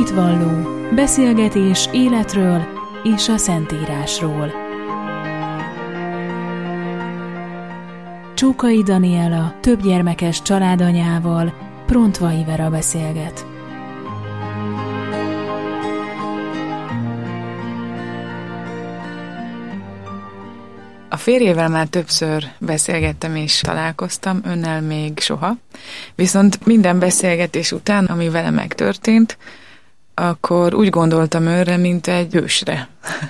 Hitvalló, beszélgetés életről és a Szentírásról. Csókai Daniela többgyermekes családanyával Prontvai Vera beszélget. A férjével már többször beszélgettem és találkoztam, önnel még soha. Viszont minden beszélgetés után, ami vele megtörtént, akkor úgy gondoltam önre, mint egy hősre,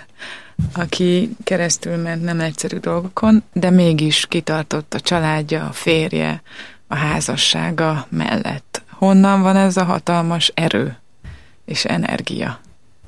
aki keresztül ment nem egyszerű dolgokon, de mégis kitartott a családja, a férje, a házassága mellett. Honnan van ez a hatalmas erő és energia?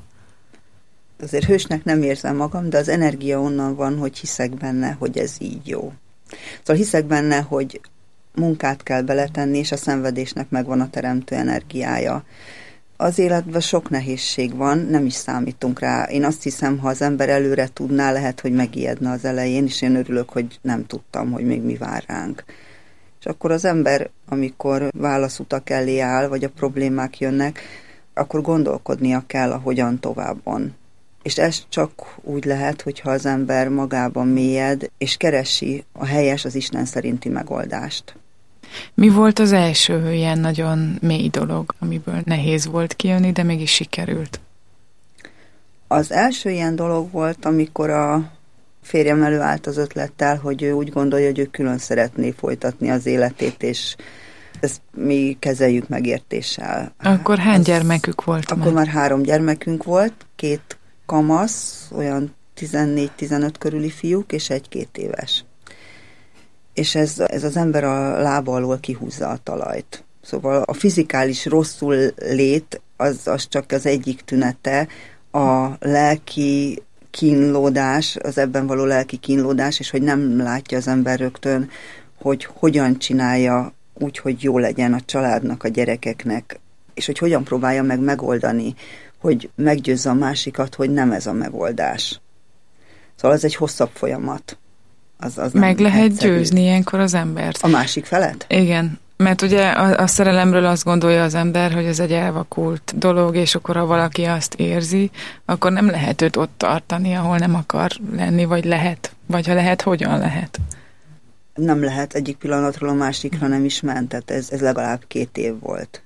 Azért hősnek nem érzem magam, de az energia onnan van, hogy hiszek benne, hogy ez így jó. Szóval hiszek benne, hogy munkát kell beletenni, és a szenvedésnek megvan a teremtő energiája. Az életben sok nehézség van, nem is számítunk rá. Én azt hiszem, ha az ember előre tudná, lehet, hogy megijedne az elején, és én örülök, hogy nem tudtam, hogy még mi vár ránk. És akkor az ember, amikor válaszutak elé áll, vagy a problémák jönnek, akkor gondolkodnia kell a hogyan továbbon. És ez csak úgy lehet, hogyha az ember magában mélyed, és keresi a helyes, az Isten szerinti megoldást. Mi volt az első ilyen nagyon mély dolog, amiből nehéz volt kijönni, de mégis sikerült? Az első ilyen dolog volt, amikor a férjem előállt az ötlettel, hogy ő úgy gondolja, hogy ő külön szeretné folytatni az életét, és ezt mi kezeljük megértéssel. Akkor hány gyermekük volt? Akkor már 3 gyermekünk volt, 2 kamasz, olyan 14-15 körüli fiúk, és egy 2 éves. És ez az ember a lába alól kihúzza a talajt. Szóval a fizikális rosszul lét, az csak az egyik tünete, a lelki kínlódás, az ebben való lelki kínlódás, és hogy nem látja az ember rögtön, hogy hogyan csinálja úgy, hogy jó legyen a családnak, a gyerekeknek, és hogy hogyan próbálja meg megoldani, hogy meggyőzze a másikat, hogy nem ez a megoldás. Szóval ez egy hosszabb folyamat. Az meg lehet egyszerű. Győzni ilyenkor az embert. A másik felet? Igen, mert ugye a szerelemről azt gondolja az ember, hogy ez egy elvakult dolog, és akkor ha valaki azt érzi, akkor nem lehet őt ott tartani, ahol nem akar lenni, vagy lehet. Vagy ha lehet, hogyan lehet? Nem lehet, egyik pillanatról a másikra nem is ment, tehát ez legalább 2 év volt.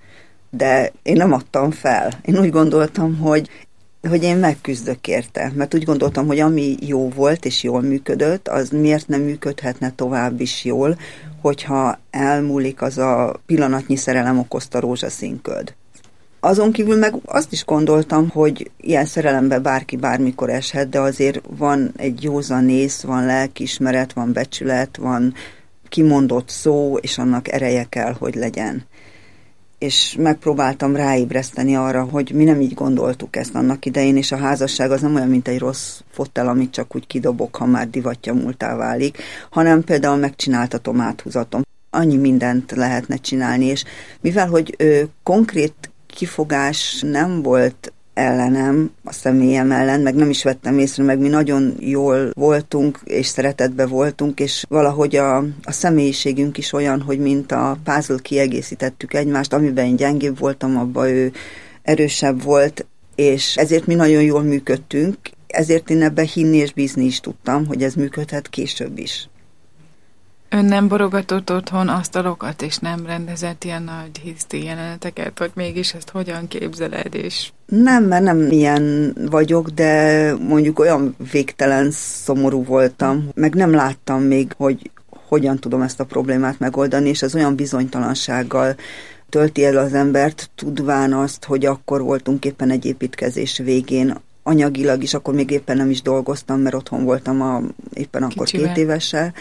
De én nem adtam fel. Én úgy gondoltam, hogy én megküzdök érte, mert úgy gondoltam, hogy ami jó volt és jól működött, az miért nem működhetne tovább is jól, hogyha elmúlik az a pillanatnyi szerelem okozta rózsaszínköd. Azon kívül meg azt is gondoltam, hogy ilyen szerelembe bárki bármikor eshet, de azért van egy józanész, van lelkiismeret, van becsület, van kimondott szó, és annak ereje kell, hogy legyen. És megpróbáltam ráébreszteni arra, hogy mi nem így gondoltuk ezt annak idején, és a házasság az nem olyan, mint egy rossz fotel, amit csak úgy kidobok, ha már divatja múltá válik, hanem például megcsináltatom, áthúzatom. Annyi mindent lehetne csinálni, és mivel, hogy konkrét kifogás nem volt ellenem, a személyem ellen, meg nem is vettem észre, meg mi nagyon jól voltunk, és szeretetben voltunk, és valahogy a személyiségünk is olyan, hogy mint a puzzle kiegészítettük egymást, amiben én gyengébb voltam, abban ő erősebb volt, és ezért mi nagyon jól működtünk, ezért én ebben hinni és bízni is tudtam, hogy ez működhet később is. Ön nem borogatott otthon asztalokat, és nem rendezett ilyen nagy hiszti jeleneteket, hogy mégis ezt hogyan képzeled, és... Nem, mert nem ilyen vagyok, de mondjuk olyan végtelen szomorú voltam, meg nem láttam még, hogy hogyan tudom ezt a problémát megoldani, és az olyan bizonytalansággal tölti el az embert, tudván azt, hogy akkor voltunk éppen egy építkezés végén, anyagilag is, akkor még éppen nem is dolgoztam, mert otthon voltam éppen akkor Kicsivel. 2 évessel.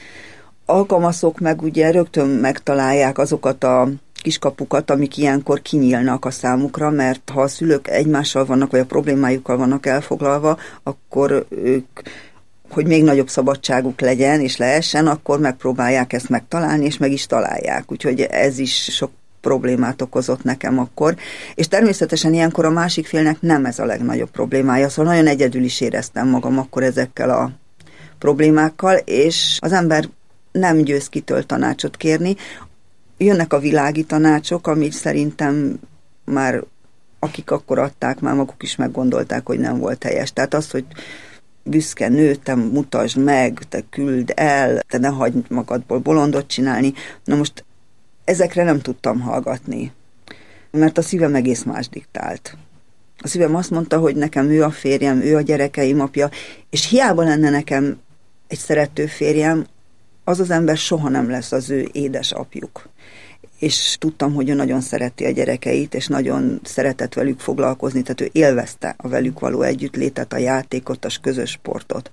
A kamaszok meg ugye rögtön megtalálják azokat a kiskapukat, amik ilyenkor kinyílnak a számukra, mert ha a szülők egymással vannak, vagy a problémájukkal vannak elfoglalva, akkor ők, hogy még nagyobb szabadságuk legyen és lehessen, akkor megpróbálják ezt megtalálni, és meg is találják. Úgyhogy ez is sok problémát okozott nekem akkor. És természetesen ilyenkor a másik félnek nem ez a legnagyobb problémája, szóval nagyon egyedül is éreztem magam akkor ezekkel a problémákkal, és az ember nem győz kitől tanácsot kérni. Jönnek a világi tanácsok, amit szerintem már akik akkor adták, már maguk is meggondolták, hogy nem volt helyes. Tehát az, hogy büszke nő, te mutasd meg, te küld el, te ne hagyd magadból bolondot csinálni. Na most ezekre nem tudtam hallgatni, mert a szívem egész más diktált. A szívem azt mondta, hogy nekem ő a férjem, ő a gyerekeim apja, és hiába lenne nekem egy szerető férjem, az az ember soha nem lesz az ő édesapjuk. És tudtam, hogy ő nagyon szereti a gyerekeit, és nagyon szeretett velük foglalkozni, tehát ő élvezte a velük való együttlétet, a játékot, a közös sportot.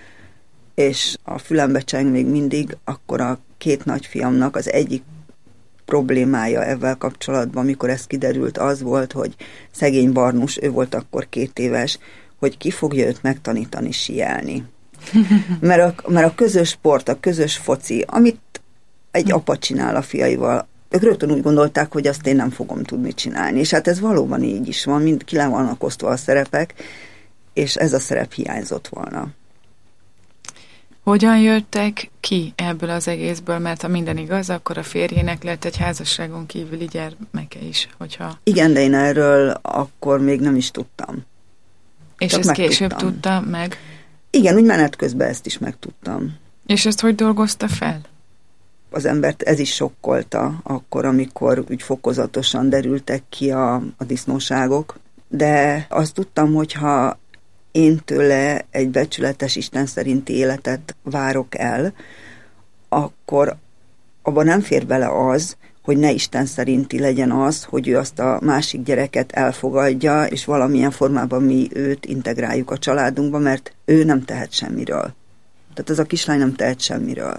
És a fülembe cseng még mindig, akkor a két nagyfiamnak az egyik problémája ezzel kapcsolatban, amikor ez kiderült, az volt, hogy szegény Barnus, ő volt akkor 2 éves, hogy ki fogja őt megtanítani síelni. Mert a közös sport, a közös foci, amit egy apa csinál a fiaival, ők rögtön úgy gondolták, hogy azt én nem fogom tudni csinálni. És hát ez valóban így is van, mind ki le vannak osztva a szerepek, és ez a szerep hiányzott volna. Hogyan jöttek ki ebből az egészből? Mert ha minden igaz, akkor a férjének lett egy házasságon kívüli gyermeke is, hogyha... Igen, de én erről akkor még nem is tudtam. És ezt később tudta meg? Igen, úgy menet közben ezt is megtudtam. És ezt hogy dolgozta fel? Az embert ez is sokkolta akkor, amikor úgy fokozatosan derültek ki a disznóságok, de azt tudtam, hogy ha én tőle egy becsületes, Isten szerinti életet várok el, akkor abban nem fér bele az, hogy ne Isten szerinti legyen az, hogy ő azt a másik gyereket elfogadja, és valamilyen formában mi őt integráljuk a családunkba, mert ő nem tehet semmiről. Tehát ez a kislány nem tehet semmiről.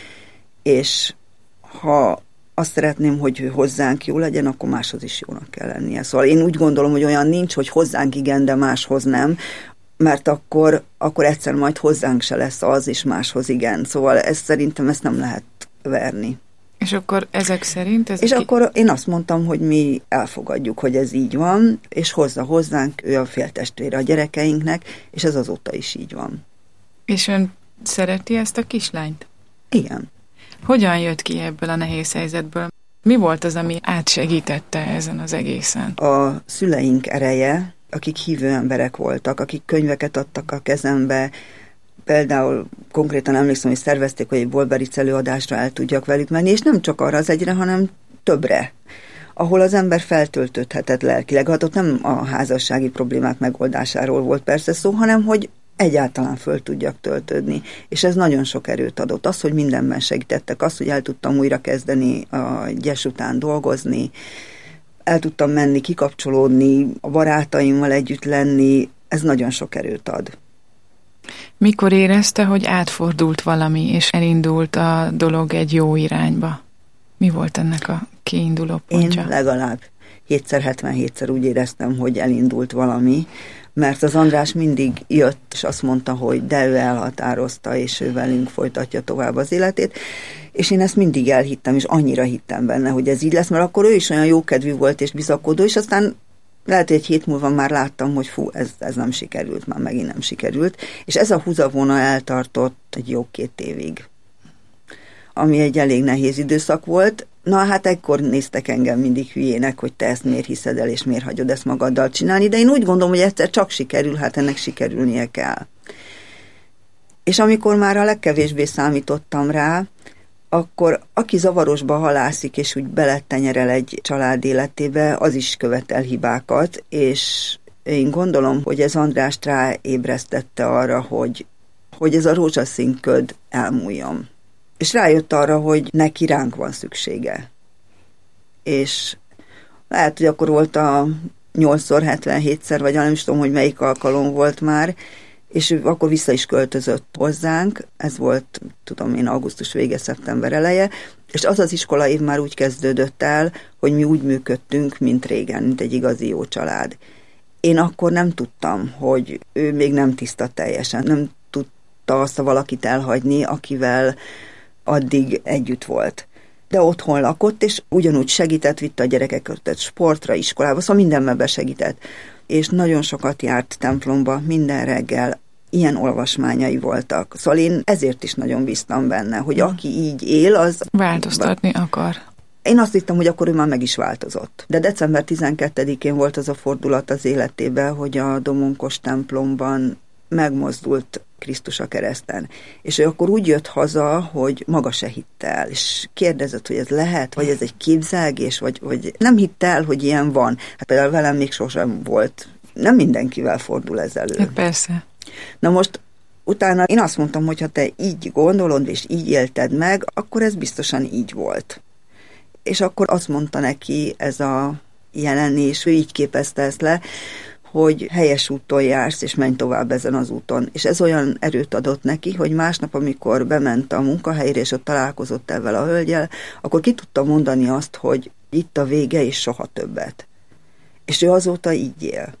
És ha azt szeretném, hogy ő hozzánk jó legyen, akkor máshoz is jónak kell lennie. Szóval én úgy gondolom, hogy olyan nincs, hogy hozzánk igen, de máshoz nem, mert akkor egyszer majd hozzánk se lesz az, és máshoz igen. Szóval szerintem ezt nem lehet verni. És akkor ezek szerint... Akkor én azt mondtam, hogy mi elfogadjuk, hogy ez így van, és hozza hozzánk, ő a féltestvére a gyerekeinknek, és ez azóta is így van. És ön szereti ezt a kislányt? Igen. Hogyan jött ki ebből a nehéz helyzetből? Mi volt az, ami átsegítette ezen az egészen? A szüleink ereje, akik hívő emberek voltak, akik könyveket adtak a kezembe, például konkrétan emlékszem, hogy szervezték, hogy egy Bolberic előadásra el tudjak velük menni, és nem csak arra az egyre, hanem többre, ahol az ember feltöltődhetett lelkileg. Hát ott nem a házassági problémák megoldásáról volt persze szó, hanem hogy egyáltalán föl tudjak töltődni. És ez nagyon sok erőt adott. Az, hogy mindenben segítettek, az, hogy el tudtam újra kezdeni a gyes után dolgozni, el tudtam menni, kikapcsolódni, a barátaimmal együtt lenni, ez nagyon sok erőt ad. Mikor érezte, hogy átfordult valami, és elindult a dolog egy jó irányba? Mi volt ennek a kiinduló pontja? Én legalább 77-szer úgy éreztem, hogy elindult valami, mert az András mindig jött, és azt mondta, hogy de ő elhatározta, és ő velünk folytatja tovább az életét, és én ezt mindig elhittem, és annyira hittem benne, hogy ez így lesz, mert akkor ő is olyan jókedvű volt, és bizakodó, és aztán lehet, hogy egy hét múlva már láttam, hogy ez nem sikerült, már megint nem sikerült, és ez a húzavona eltartott egy jó 2 évig, ami egy elég nehéz időszak volt. Na hát ekkor néztek engem mindig hülyének, hogy te ezt miért hiszed el, és miért hagyod ezt magaddal csinálni, de én úgy gondolom, hogy egyszer csak sikerül, hát ennek sikerülnie kell. És amikor már a legkevésbé számítottam rá, akkor aki zavarosba halászik, és úgy beletenyerel egy család életébe, az is követel hibákat, és én gondolom, hogy ez Andrást ráébresztette arra, hogy ez a rózsaszín köd elmúljon. És rájött arra, hogy neki ránk van szüksége. És lehet, hogy akkor volt a 8x77-szer, vagy nem is tudom, hogy melyik alkalom volt már, és ő akkor vissza is költözött hozzánk, ez volt, tudom én, augusztus vége, szeptember eleje, és az iskolaév már úgy kezdődött el, hogy mi úgy működtünk, mint régen, mint egy igazi jó család. Én akkor nem tudtam, hogy ő még nem tiszta teljesen, nem tudta azt a valakit elhagyni, akivel addig együtt volt. De otthon lakott, és ugyanúgy segített, vitte a gyerekeket sportra, iskolába, szóval mindenben besegített. És nagyon sokat járt templomba, minden reggel, ilyen olvasmányai voltak. Szóval én ezért is nagyon bíztam benne, hogy aki így él, az... Változtatni akar. Én azt hittem, hogy akkor ő már meg is változott. De december 12-én volt az a fordulat az életében, hogy a Domonkos templomban megmozdult Krisztus a kereszten. És ő akkor úgy jött haza, hogy maga se hitt el, és kérdezett, hogy ez lehet, vagy ez egy képzelgés, vagy nem hitt el, hogy ilyen van. Hát például velem még sosem volt. Nem mindenkivel fordul ez elő. Hát persze. Na most utána én azt mondtam, hogy ha te így gondolod, és így élted meg, akkor ez biztosan így volt. És akkor azt mondta neki ez a jelenés, ő így képezte ezt le, hogy helyes úton jársz, és menj tovább ezen az úton. És ez olyan erőt adott neki, hogy másnap, amikor bement a munkahelyre, és ott találkozott ezzel a hölgyel, akkor ki tudta mondani azt, hogy itt a vége, és soha többet. És ő azóta így él.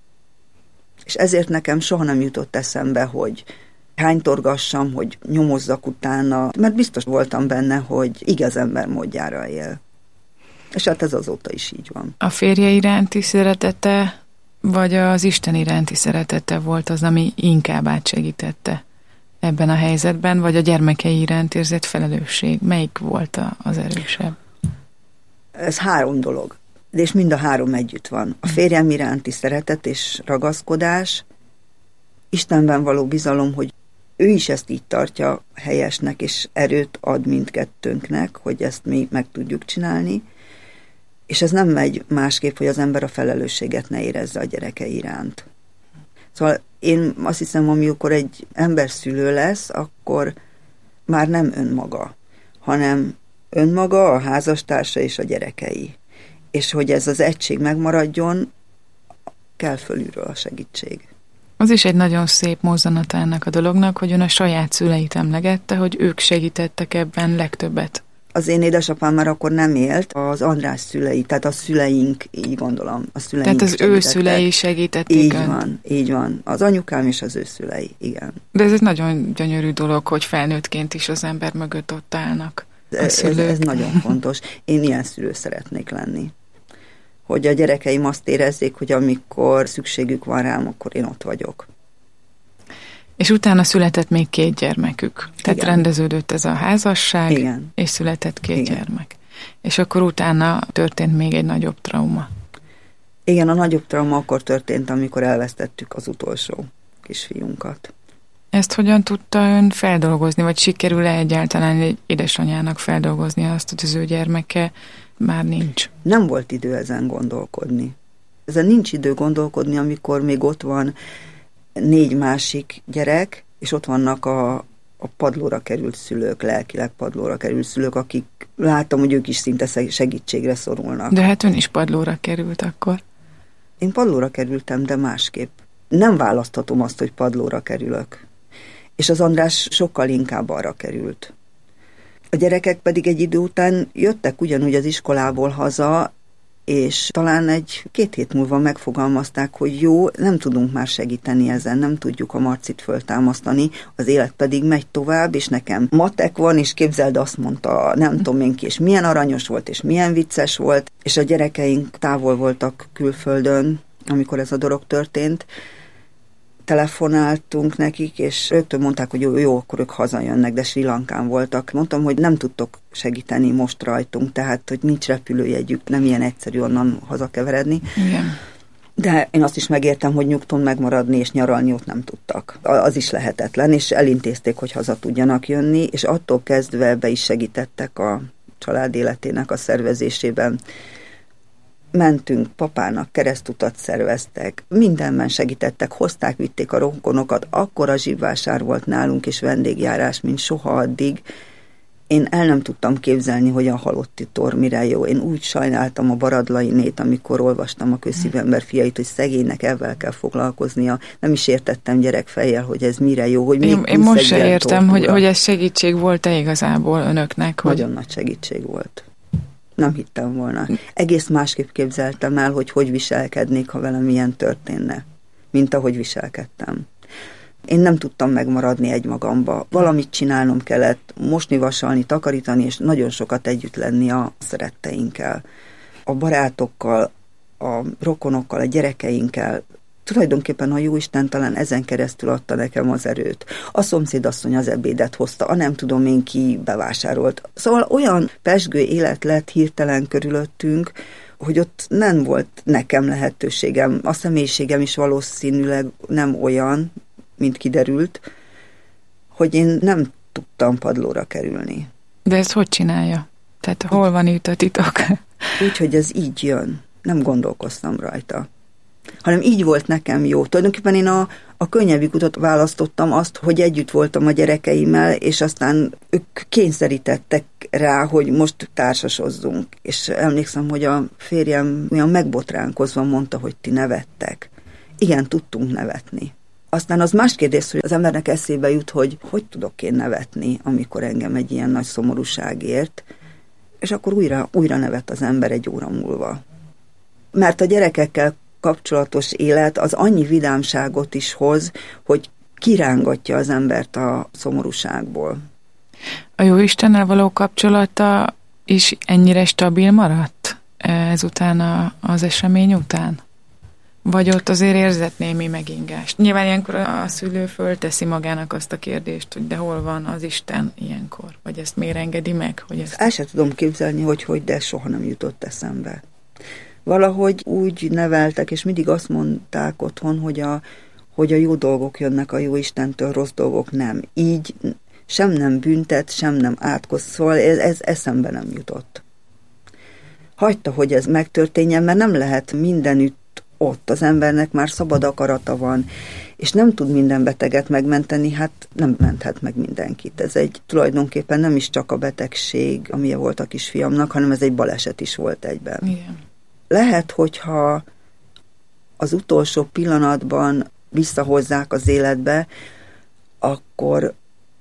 És ezért nekem soha nem jutott eszembe, hogy hánytorgassam, hogy nyomozzak utána, mert biztos voltam benne, hogy igaz ember módjára él. És hát ez azóta is így van. A férje iránti szeretete, vagy az Isten iránti szeretete volt az, ami inkább átsegítette ebben a helyzetben, vagy a gyermekei iránt érzett felelősség? Melyik volt az erősebb? Ez 3 dolog. És mind a 3 együtt van. A férjem iránti szeretet és ragaszkodás, Istenben való bizalom, hogy ő is ezt így tartja helyesnek, és erőt ad mindkettőnknek, hogy ezt mi meg tudjuk csinálni, és ez nem megy másképp, hogy az ember a felelősséget ne érezze a gyereke iránt. Szóval én azt hiszem, amikor egy ember szülő lesz, akkor már nem önmaga, hanem önmaga, a házastársa és a gyerekei. És hogy ez az egység megmaradjon, kell fölülről a segítség. Az is egy nagyon szép mozzanata ennek a dolognak, hogy ön a saját szüleit emlegette, hogy ők segítettek ebben legtöbbet. Az én édesapám már akkor nem élt, az András szülei, tehát a szüleink, így gondolom, a szüleink tehát az ő szülei segítették. Így van. Az anyukám és az ő szülei, igen. De ez egy nagyon gyönyörű dolog, hogy felnőttként is az ember mögött ott állnak a szülők. Ez nagyon fontos. Én ilyen szülő szeretnék lenni. Hogy a gyerekeim azt érezzék, hogy amikor szükségük van rám, akkor én ott vagyok. És utána született még 2 gyermekük. Tehát igen. Rendeződött ez a házasság, igen. És született 2 igen. gyermek. És akkor utána történt még egy nagyobb trauma. Igen, a nagyobb trauma akkor történt, amikor elvesztettük az utolsó kisfiunkat. Ezt hogyan tudta ön feldolgozni, vagy sikerül-e egyáltalán egy édesanyának feldolgozni azt, hogy az ő gyermeke már nincs? Nem volt idő ezen gondolkodni. Ezen nincs idő gondolkodni, amikor még ott van 4 másik gyerek, és ott vannak a padlóra került szülők, lelkileg padlóra került szülők, akik látom, hogy ők is szinte segítségre szorulnak. De hát ön is padlóra került akkor. Én padlóra kerültem, de másképp. Nem választhatom azt, hogy padlóra kerülök. És az András sokkal inkább arra került. A gyerekek pedig egy idő után jöttek ugyanúgy az iskolából haza, és talán 1-2 hét múlva megfogalmazták, hogy jó, nem tudunk már segíteni ezen, nem tudjuk a Marcit föltámasztani, az élet pedig megy tovább, és nekem matek van, és képzeld, azt mondta, nem tudom én ki, és milyen aranyos volt, és milyen vicces volt, és a gyerekeink távol voltak külföldön, amikor ez a dolog történt. Telefonáltunk nekik, és rögtön mondták, hogy jó, akkor ők hazajönnek, de Sri Lankán voltak. Mondtam, hogy nem tudtok segíteni most rajtunk, tehát, hogy nincs repülőjegyük, nem ilyen egyszerű onnan hazakeveredni. Igen. De én azt is megértem, hogy nyugton megmaradni és nyaralni ott nem tudtak. Az is lehetetlen, és elintézték, hogy haza tudjanak jönni, és attól kezdve be is segítettek a család életének a szervezésében. Mentünk, papának keresztutat szerveztek, mindenben segítettek, hozták, vitték a rokonokat, akkora zsibvásár volt nálunk és vendégjárás, mint soha addig. Én el nem tudtam képzelni, hogy a halotti tor mire jó. Én úgy sajnáltam a Baradlainét, amikor olvastam a Közszívember fiait, hogy szegénynek ezzel kell foglalkoznia. Nem is értettem gyerekfejjel, hogy ez mire jó. Hogy én most se értem, hogy ez segítség volt-e igazából önöknek? Nagyon nagy segítség volt. Nem hittem volna. Egész másképp képzeltem el, hogy viselkednék, ha velem ilyen történne, mint ahogy viselkedtem. Én nem tudtam megmaradni egymagamba. Valamit csinálnom kellett, mosni, vasalni, takarítani, és nagyon sokat együtt lenni a szeretteinkkel. A barátokkal, a rokonokkal, a gyerekeinkkel. tulajdonképpen a Jóisten talán ezen keresztül adta nekem az erőt. A szomszédasszony az ebédet hozta, a nem tudom én ki bevásárolt. Szóval olyan pezsgő élet lett hirtelen körülöttünk, hogy ott nem volt nekem lehetőségem. A személyiségem is valószínűleg nem olyan, mint kiderült, hogy én nem tudtam padlóra kerülni. De ezt hogy csinálja? Tehát hol van itt a titok? Úgy, hogy ez így jön. Nem gondolkoztam rajta. Hanem így volt nekem jó. Tulajdonképpen én a könnyebbik utat választottam, azt, hogy együtt voltam a gyerekeimmel, és aztán ők kényszerítettek rá, hogy most társasozzunk. És emlékszem, hogy a férjem olyan megbotránkozva mondta, hogy ti nevettek. Igen, tudtunk nevetni. Aztán az más kérdés, hogy az embernek eszébe jut, hogy tudok én nevetni, amikor engem egy ilyen nagy szomorúság ért, és akkor újra nevet az ember egy óra múlva. Mert a gyerekekkel kapcsolatos élet az annyi vidámságot is hoz, hogy kirángatja az embert a szomorúságból. A Jóistennel való kapcsolata is ennyire stabil maradt ezután az esemény után? Vagy ott azért érzett némi megingást? Nyilván ilyenkor a szülő fölteszi magának azt a kérdést, hogy de hol van az Isten ilyenkor? Vagy ezt miért engedi meg? Hogy ezt... El sem tudom képzelni, hogy de soha nem jutott eszembe. Valahogy úgy neveltek, és mindig azt mondták otthon, hogy a jó dolgok jönnek a Jóistentől, rossz dolgok nem. Így sem nem büntet, sem nem átkoz, szóval ez eszembe nem jutott. Hagyta, hogy ez megtörténjen, mert nem lehet mindenütt ott. Az embernek már szabad akarata van, és nem tud minden beteget megmenteni, hát nem menthet meg mindenkit. Ez tulajdonképpen nem is csak a betegség, amilyen volt a kisfiamnak, hanem ez egy baleset is volt egyben. Igen. Lehet, hogyha az utolsó pillanatban visszahozzák az életbe, akkor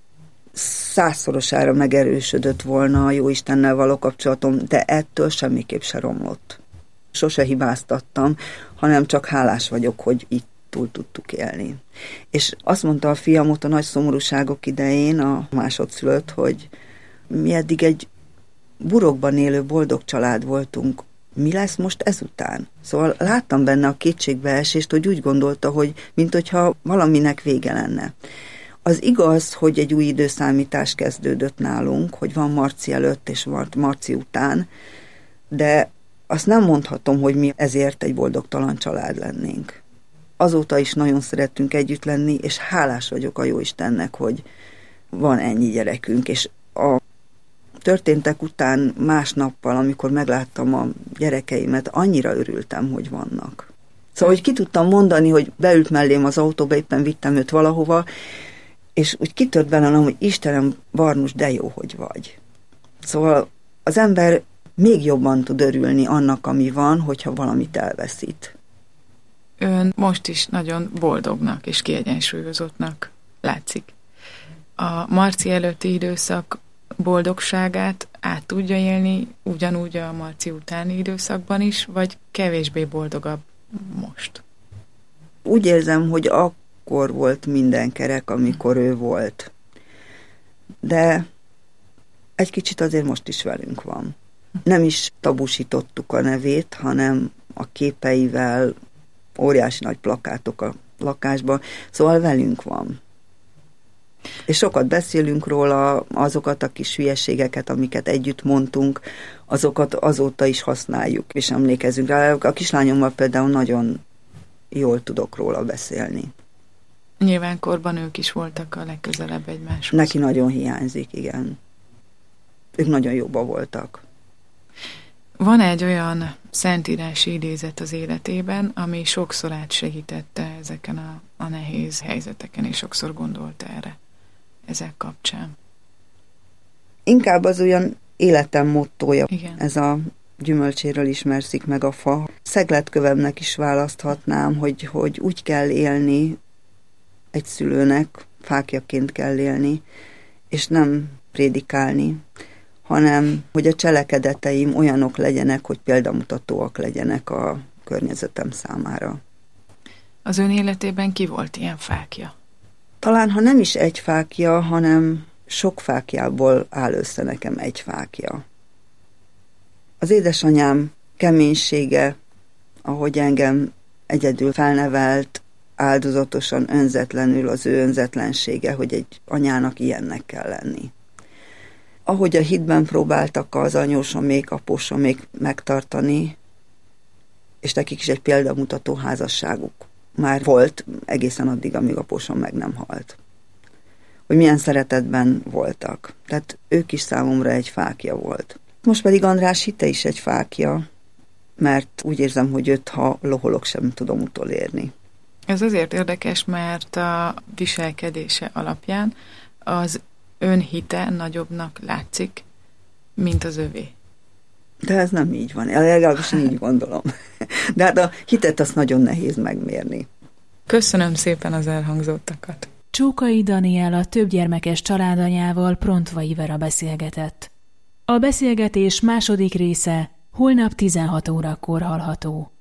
100-szorosára megerősödött volna a Jóistennel való kapcsolatom, de ettől semmiképp se romlott. Sose hibáztattam, hanem csak hálás vagyok, hogy itt túl tudtuk élni. És azt mondta a fiam ott a nagy szomorúságok idején, a másodszülött, hogy mi eddig egy burokban élő boldog család voltunk, mi lesz most ezután? Szóval láttam benne a kétségbeesést, hogy úgy gondolta, hogy minthogyha valaminek vége lenne. Az igaz, hogy egy új időszámítás kezdődött nálunk, hogy van marci előtt és marci után, de azt nem mondhatom, hogy mi ezért egy boldogtalan család lennénk. Azóta is nagyon szerettünk együtt lenni, és hálás vagyok a Jóistennek, hogy van ennyi gyerekünk, és a történtek után másnappal, amikor megláttam a gyerekeimet, annyira örültem, hogy vannak. Szóval, hogy ki tudtam mondani, hogy beült mellém az autóba, éppen vittem őt valahova, és úgy kitört bennem, hogy Istenem, Barnus, de jó, hogy vagy. Szóval az ember még jobban tud örülni annak, ami van, hogyha valamit elveszít. Ön most is nagyon boldognak és kiegyensúlyozottnak látszik. A marci előtti időszak boldogságát át tudja élni ugyanúgy a marci utáni időszakban is, vagy kevésbé boldogabb most? Úgy érzem, hogy akkor volt minden kerek, amikor ő volt. De egy kicsit azért most is velünk van. Nem is tabusítottuk a nevét, hanem a képeivel, óriási nagy plakátok a lakásban, szóval velünk van. És sokat beszélünk róla, azokat a kis hülyeségeket, amiket együtt mondtunk, azokat azóta is használjuk, és emlékezünk rá. A kislányommal például nagyon jól tudok róla beszélni. Nyilván korban ők is voltak a legközelebb egymáshoz. Neki nagyon hiányzik, igen. Ők nagyon jóban voltak. Van egy olyan szentírási idézet az életében, ami sokszor átsegítette ezeken a nehéz helyzeteken, és sokszor gondolt erre ezek kapcsán. Inkább az olyan életem mottója. Igen. Ez a gyümölcséről ismerszik meg a fa. Szegletkövemnek is választhatnám, hogy úgy kell élni egy szülőnek, fákjaként kell élni, és nem prédikálni, hanem hogy a cselekedeteim olyanok legyenek, hogy példamutatóak legyenek a környezetem számára. Az ön életében ki volt ilyen fákja? Talán, ha nem is egy fákja, hanem sok fákjából áll össze nekem egy fákja. Az édesanyám keménysége, ahogy engem egyedül felnevelt, áldozatosan, önzetlenül az ő önzetlensége, hogy egy anyának ilyennek kell lenni. Ahogy a hitben próbáltak az anyósomék, apósomék megtartani, és nekik is egy példamutató házasságuk már volt egészen addig, amíg apósom meg nem halt. Hogy milyen szeretetben voltak. Tehát ők is számomra egy fákja volt. Most pedig András hite is egy fákja, mert úgy érzem, hogy őt, ha loholok, sem tudom utolérni. Ez azért érdekes, mert a viselkedése alapján az önhite nagyobbnak látszik, mint az övé. De ez nem így van. Legalábbis így gondolom. De hát a hitet azt nagyon nehéz megmérni. Köszönöm szépen az elhangzottakat. Csókai Daniela többgyermekes családanyával, Prontvai Vera beszélgetett. A beszélgetés második része holnap 16 órakor hallható.